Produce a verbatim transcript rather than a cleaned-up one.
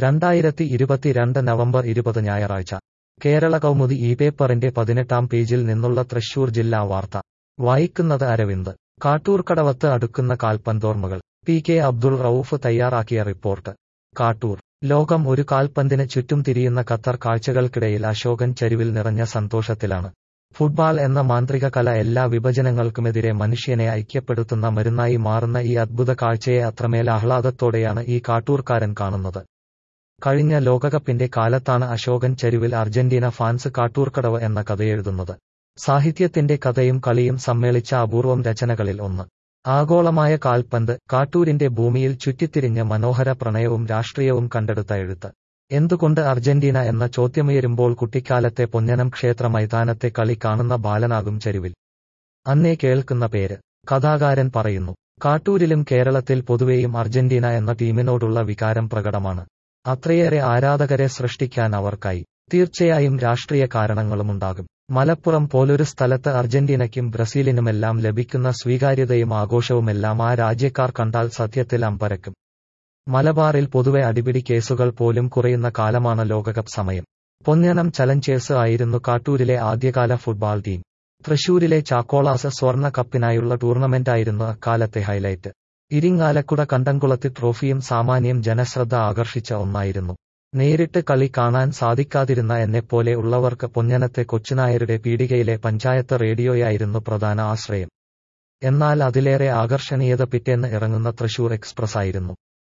രണ്ടായിരത്തി ഇരുപത്തിരണ്ട് നവംബർ ഇരുപത് ഞായറാഴ്ച കേരള കൗമുദി ഈ പേപ്പറിന്റെ പതിനെട്ടാം പേജിൽ നിന്നുള്ള തൃശൂർ ജില്ലാ വാർത്ത വായിക്കുന്നത് അരവിന്ദ്. കാട്ടൂർക്കടവത്ത് അടുക്കുന്ന കാൽപന്തോർമ്മകൾ. പി കെ അബ്ദുൾ റഊഫ് തയ്യാറാക്കിയ റിപ്പോർട്ട്. കാട്ടൂർ. ലോകം ഒരു കാൽപന്തിന് ചുറ്റും തിരിയുന്ന ഖത്തർ കാഴ്ചകൾക്കിടയിൽ അശോകൻ ചരിവിൽ നിറഞ്ഞ സന്തോഷത്തിലാണ്. ഫുട്ബാൾ എന്ന മാന്ത്രിക കല എല്ലാ വിഭജനങ്ങൾക്കുമെതിരെ മനുഷ്യനെ ഐക്യപ്പെടുത്തുന്ന മരുന്നായി മാറുന്ന ഈ അദ്ഭുത കാഴ്ചയെ അത്രമേൽ ആഹ്ലാദത്തോടെയാണ് ഈ കാട്ടൂർക്കാരൻ കാണുന്നത്. കഴിഞ്ഞ ലോകകപ്പിന്റെ കാലത്താണ് അശോകൻ ചരിവിൽ അർജന്റീന ഫാൻസ് കാട്ടൂർക്കടവ് എന്ന കഥയെഴുതുന്നത്. സാഹിത്യത്തിന്റെ കഥയും കളിയും സമ്മേളിച്ച അപൂർവം രചനകളിൽ ഒന്ന്. ആഗോളമായ കാൽപന്ത്. കാട്ടൂരിന്റെ ഭൂമിയിൽ ചുറ്റിത്തിരിഞ്ഞ മനോഹര പ്രണയവും രാഷ്ട്രീയവും കണ്ടെടുത്ത എഴുത്ത്. എന്തുകൊണ്ട് അർജന്റീന എന്ന ചോദ്യമുയരുമ്പോൾ കുട്ടിക്കാലത്തെ പൊന്നനം ക്ഷേത്ര മൈതാനത്തെ കളി കാണുന്ന ബാലനാകും ചരിവിൽ. അന്നേ കേൾക്കുന്ന പേര്. കഥാകാരൻ പറയുന്നു. കാട്ടൂരിലും കേരളത്തിൽ പൊതുവെയും അർജന്റീന എന്ന ടീമിനോടുള്ള വികാരം പ്രകടമാണ്. അത്രയേറെ ആരാധകരെ സൃഷ്ടിക്കാൻ അവർക്കായി. തീർച്ചയായും രാഷ്ട്രീയ കാരണങ്ങളുമുണ്ടാകും. മലപ്പുറം പോലൊരു സ്ഥലത്ത് അർജന്റീനയ്ക്കും ബ്രസീലിനുമെല്ലാം ലഭിക്കുന്ന സ്വീകാര്യതയും ആഘോഷവുമെല്ലാം ആ രാജ്യക്കാർ കണ്ടാൽ സത്യത്തിൽ അമ്പരക്കും. മലബാറിൽ പൊതുവെ അടിപിടി കേസുകൾ പോലും കുറയുന്ന കാലമാണ് ലോകകപ്പ് സമയം. പൊന്നനം ചലഞ്ചേഴ്സ് ആയിരുന്നു കാട്ടൂരിലെ ആദ്യകാല ഫുട്ബാൾ ടീം. തൃശൂരിലെ ചാക്കോളാസ് സ്വർണ്ണ കപ്പിനായുള്ള ടൂർണമെന്റായിരുന്നു അക്കാലത്തെ ഹൈലൈറ്റ്. ഇരിങ്ങാലക്കുട കണ്ടംകുളത്തി ട്രോഫിയും സാമാന്യം ജനശ്രദ്ധ ആകർഷിച്ച ഒന്നായിരുന്നു. നേരിട്ട് കളി കാണാൻ സാധിക്കാതിരുന്ന എന്നെപ്പോലെ ഉള്ളവർക്ക് പൊന്നനത്തെ കൊച്ചുനായരുടെ പീടികയിലെ പഞ്ചായത്ത് റേഡിയോയായിരുന്നു പ്രധാന ആശ്രയം. എന്നാൽ അതിലേറെ ആകർഷണീയത പിറ്റേന്ന് ഇറങ്ങുന്ന തൃശൂർ എക്സ്പ്രസ് ആയിരുന്നു.